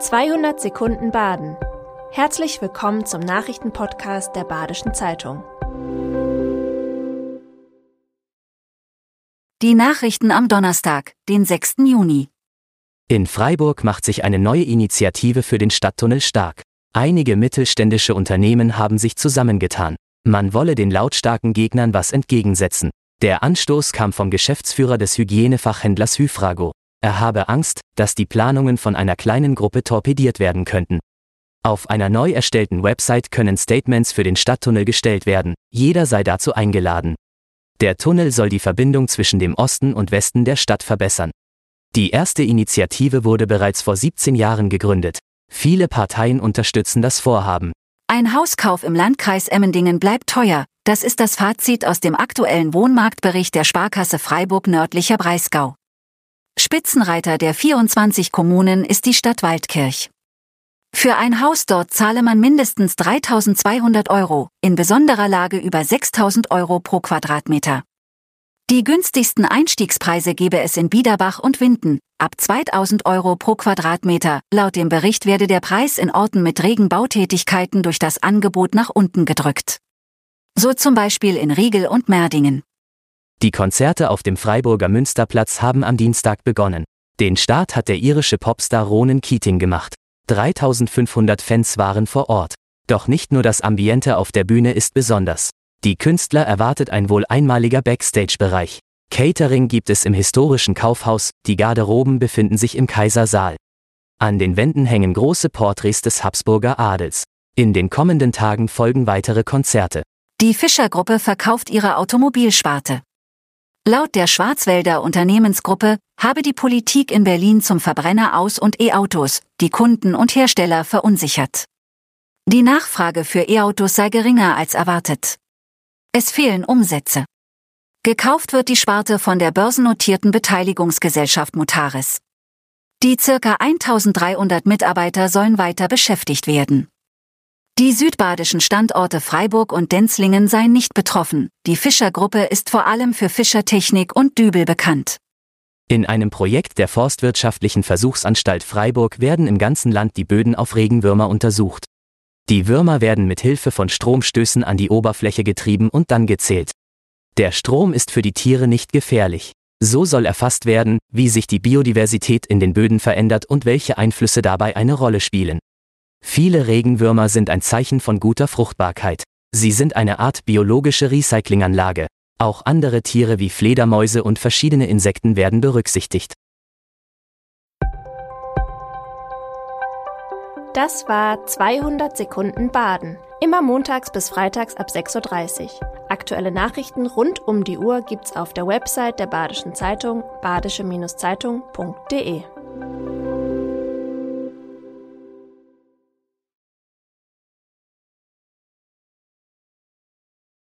200 Sekunden Baden. Herzlich willkommen zum Nachrichtenpodcast der Badischen Zeitung. Die Nachrichten am Donnerstag, den 6. Juni. In Freiburg macht sich eine neue Initiative für den Stadttunnel stark. Einige mittelständische Unternehmen haben sich zusammengetan. Man wolle den lautstarken Gegnern was entgegensetzen. Der Anstoß kam vom Geschäftsführer des Hygienefachhändlers Hyfrago. Er habe Angst, dass die Planungen von einer kleinen Gruppe torpediert werden könnten. Auf einer neu erstellten Website können Statements für den Stadttunnel gestellt werden. Jeder sei dazu eingeladen. Der Tunnel soll die Verbindung zwischen dem Osten und Westen der Stadt verbessern. Die erste Initiative wurde bereits vor 17 Jahren gegründet. Viele Parteien unterstützen das Vorhaben. Ein Hauskauf im Landkreis Emmendingen bleibt teuer. Das ist das Fazit aus dem aktuellen Wohnmarktbericht der Sparkasse Freiburg Nördlicher Breisgau. Spitzenreiter der 24 Kommunen ist die Stadt Waldkirch. Für ein Haus dort zahle man mindestens 3.200 €, in besonderer Lage über 6.000 € pro Quadratmeter. Die günstigsten Einstiegspreise gebe es in Biederbach und Winden, ab 2.000 € pro Quadratmeter. Laut dem Bericht werde der Preis in Orten mit regen Bautätigkeiten durch das Angebot nach unten gedrückt. So zum Beispiel in Riegel und Merdingen. Die Konzerte auf dem Freiburger Münsterplatz haben am Dienstag begonnen. Den Start hat der irische Popstar Ronan Keating gemacht. 3.500 Fans waren vor Ort. Doch nicht nur das Ambiente auf der Bühne ist besonders. Die Künstler erwartet ein wohl einmaliger Backstage-Bereich. Catering gibt es im historischen Kaufhaus, die Garderoben befinden sich im Kaisersaal. An den Wänden hängen große Porträts des Habsburger Adels. In den kommenden Tagen folgen weitere Konzerte. Die Fischer-Gruppe verkauft ihre Automobilsparte. Laut der Schwarzwälder Unternehmensgruppe habe die Politik in Berlin zum Verbrenner aus- und E-Autos die Kunden und Hersteller verunsichert. Die Nachfrage für E-Autos sei geringer als erwartet. Es fehlen Umsätze. Gekauft wird die Sparte von der börsennotierten Beteiligungsgesellschaft Mutares. Die ca. 1.300 Mitarbeiter sollen weiter beschäftigt werden. Die südbadischen Standorte Freiburg und Denzlingen seien nicht betroffen. Die Fischer-Gruppe ist vor allem für Fischertechnik und Dübel bekannt. In einem Projekt der Forstwirtschaftlichen Versuchsanstalt Freiburg werden im ganzen Land die Böden auf Regenwürmer untersucht. Die Würmer werden mit Hilfe von Stromstößen an die Oberfläche getrieben und dann gezählt. Der Strom ist für die Tiere nicht gefährlich. So soll erfasst werden, wie sich die Biodiversität in den Böden verändert und welche Einflüsse dabei eine Rolle spielen. Viele Regenwürmer sind ein Zeichen von guter Fruchtbarkeit. Sie sind eine Art biologische Recyclinganlage. Auch andere Tiere wie Fledermäuse und verschiedene Insekten werden berücksichtigt. Das war 200 Sekunden Baden. Immer montags bis freitags ab 6.30 Uhr. Aktuelle Nachrichten rund um die Uhr gibt's auf der Website der Badischen Zeitung, badische-zeitung.de.